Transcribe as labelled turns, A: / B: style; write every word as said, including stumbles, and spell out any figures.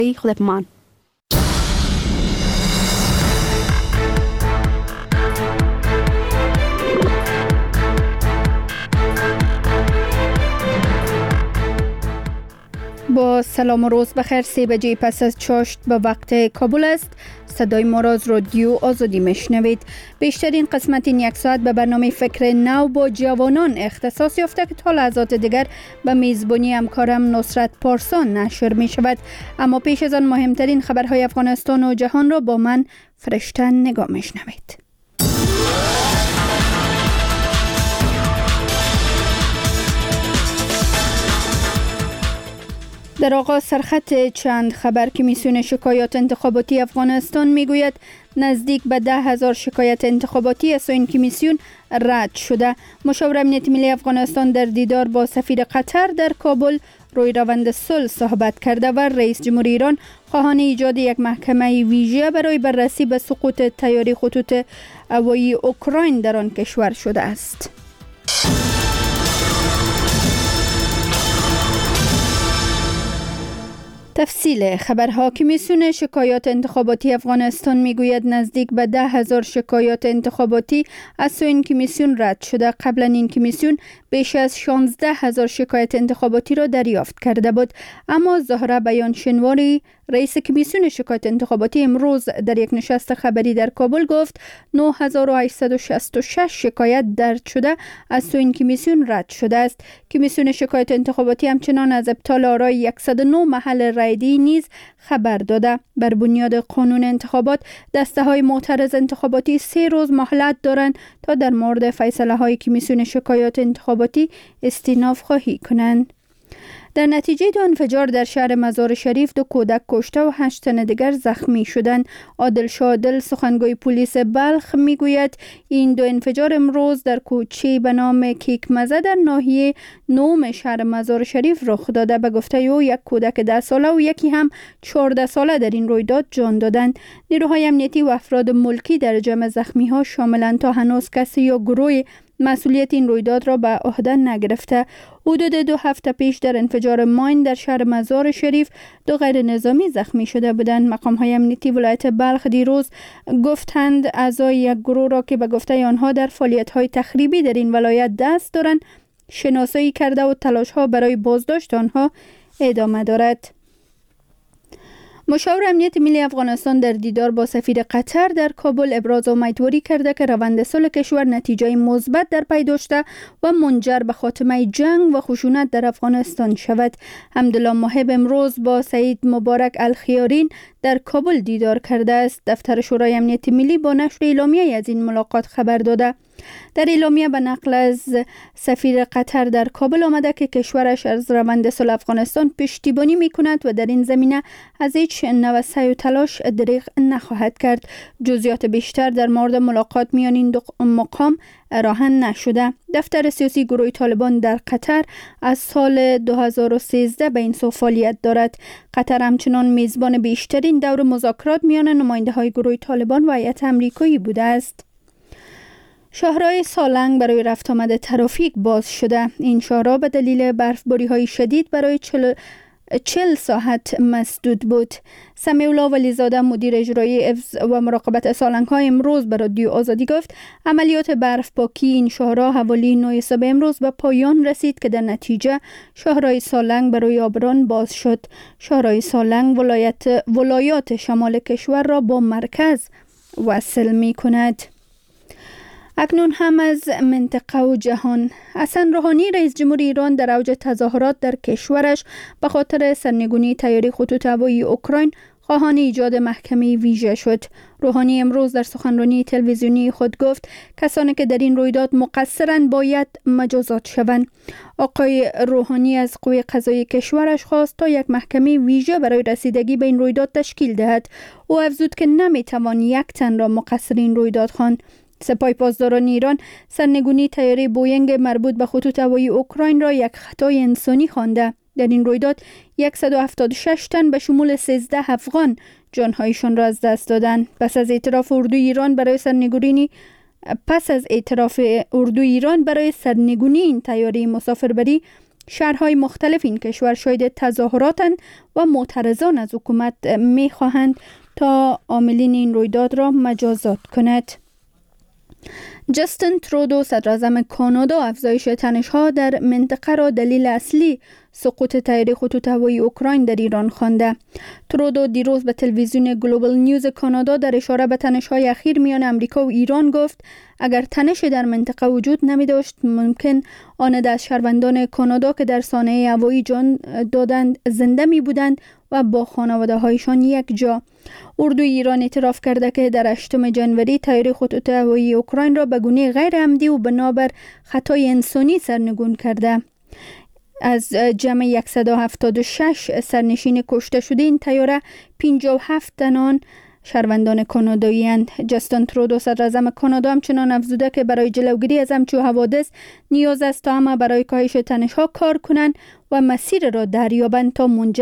A: خودمان. با سلام و روز بخیر. سه بجه پس از چاشت به وقت کابل است. صدای ما را از رادیو آزادی میشنوید. بیشترین قسمت این یک ساعت به برنامه فکر نو با جوانان اختصاص یافته که تا لحظات دیگر به میزبانی همکارم نصرت پارسان نشر می شود. اما پیش از آن مهمترین خبرهای افغانستان و جهان را با من فرشته نگاه میشنوید. در آغاز سرخط چند خبر. کمیسیون شکایات انتخاباتی افغانستان میگوید نزدیک به ده هزار شکایت انتخاباتی از این کمیسیون رد شده. مشاور امنیت ملی افغانستان در دیدار با سفیر قطر در کابل روی روند صلح صحبت کرده و رئیس جمهور ایران خواهان ایجاد یک محکمه ویژه برای بررسی به سقوط طیاره خطوط هوایی اوکراین در آن کشور شده است. تفصیل خبرها. کمیسیون شکایات انتخاباتی افغانستان میگوید نزدیک به ده هزار شکایات انتخاباتی از سوی این کمیسیون رد شده. قبلا این کمیسیون بیش از شانزده هزار شکایت انتخاباتی را دریافت کرده بود. اما زهره بیان شنواری رئیس کمیسیون شکایت انتخاباتی امروز در یک نشست خبری در کابل گفت نه هزار و هشتصد و شصت و شش شکایت درج شده از سوی این کمیسیون رد شده است. کمیسیون شکایت انتخاباتی همچنان از ابطال آرای صد و نه محل رایدی نیز خبر داده. بر بنیاد قانون انتخابات دسته های معترض انتخاباتی سه روز مهلت دارند تا در مورد فیصله های کمیسیون شکایات انتخاباتی استئناف خواهی کنند. در نتیجه دو انفجار در شهر مزار شریف دو کودک کشته و هشت تن دیگر زخمی شدند. عادل شادل سخنگوی پلیس بلخ میگوید این دو انفجار امروز در کوچه به نام کیک مزه در ناحیه نوم شهر مزار شریف رخ داده. به گفته او یک کودک ده ساله و یکی هم چهارده ساله در این رویداد جان دادند. نیروهای امنیتی و افراد ملکی در جمع زخمی ها شاملند. تا هنوز کسی یا گروه مسئولیت این رویداد را به عهده نگرفته. حدود دو هفته پیش در انفجار ماین در شهر مزار شریف دو غیر نظامی زخمی شده بودند. مقام های امنیتی ولایت بلخ دیروز گفتند اعضای یک گروه را که به گفته آنها در فعالیت های تخریبی در این ولایت دست دارند شناسایی کرده و تلاش ها برای بازداشت آنها ادامه دارد. مشاور امنیت ملی افغانستان در دیدار با سفیر قطر در کابل ابراز امیدواری کرده که روند صلح کشور نتیجه مثبت در پی داشته و منجر به خاتمه جنگ و خشونت در افغانستان شود. حمدالله محب امروز با سعید مبارک الخیارین در کابل دیدار کرده است. دفتر شورای امنیت ملی با نشر اعلامیه از این ملاقات خبر داده. در اعلامیه به نقل از سفیر قطر در کابل آمده که کشورش از روند صلح افغانستان پشتیبانی می کند و در این زمینه از هیچ نوع سعی و تلاش دریغ نخواهد کرد. جزئیات بیشتر در مورد ملاقات میان این دو مقام ارائه نشده. دفتر سیاسی گروه طالبان در قطر از سال دو هزار و سیزده به این سو فعالیت دارد. قطر همچنان میزبان بیشترین دور مذاکرات میان نماینده های گروه طالبان و هیئت امریکایی بوده است. شاهراه سالنگ برای رفت آمد ترافیک باز شده. این شاهراه به دلیل برفباری های شدید برای چل, چل ساعت مسدود بود. سمیع الله ولیزاده مدیر اجرایی حفظ و مراقبت سالنگ ها امروز به رادیو آزادی گفت عملیات برف پاکی این شاهراه حوالی نه صبح امروز به پایان رسید که در نتیجه شاهراه سالنگ برای عابران باز شد. شاهراه سالنگ ولایت ولایات شمال کشور را با مرکز وصل می کند. اکنون هم از منطقه و جهان. حسن روحانی رئیس جمهور ایران در اوج تظاهرات در کشورش به خاطر سرنگونی طیاره خطوط هوایی اوکراین خواهان ایجاد محکمه ویژه شد. روحانی امروز در سخنرانی تلویزیونی خود گفت کسانی که در این رویداد مقصرند باید مجازات شوند. آقای روحانی از قوه قضایی کشورش خواست تا یک محکمه ویژه برای رسیدگی به این رویداد تشکیل دهد. او افزود که نمیتوان یک تن را مقصر این رویداد خواند. سپاه پاسداران ایران سرنگونی طیاره بوینگ مربوط به خطوط هوایی اوکراین را یک خطای انسانی خوانده. در این رویداد صد و هفتاد و شش تن به شمول سیزده افغان جانهایشان را از دست دادند. پس از اعتراف اردوی ایران برای سرنگونی پس از اعتراف اردوی ایران برای سرنگونی این طیاره مسافربری شهرهای مختلف این کشور شاید تظاهراتند و معترضان از حکومت می خواهند تا عاملین این رویداد را مجازات کند. جاستین ترودو صدراعظم کانادا افزایش تنش‌ها در منطقه را دلیل اصلی سقوط طیاره خطوط هوایی اوکراین در ایران خوانده. ترودو دیروز به تلویزیون گلوبال نیوز کانادا در اشاره به تنش‌های اخیر میان امریکا و ایران گفت اگر تنش در منطقه وجود نمی داشت ممکن آن از شهروندان کانادا که در صحنه هوایی جان دادند زنده می بودند و با خانواده هایشان یک جا. اردوی ایران اعتراف کرده که در هشتم ژانویه طیاره خطوط هوایی اوکراین را به گونه غیر عمدی و بنابر خطای انسانی سرنگون کرده. از جمع صد و هفتاد و شش سرنشین کشته شده این طیاره پنجاه و هفت تن شهروندان کانادایی اند. جاستین ترودو صدراعظم کانادا همچنان افزوده که برای جلوگیری از همچون حوادث نیاز است تا همه برای کاهش تنش‌ها کار کنند و مسیر را دریابند تا منجر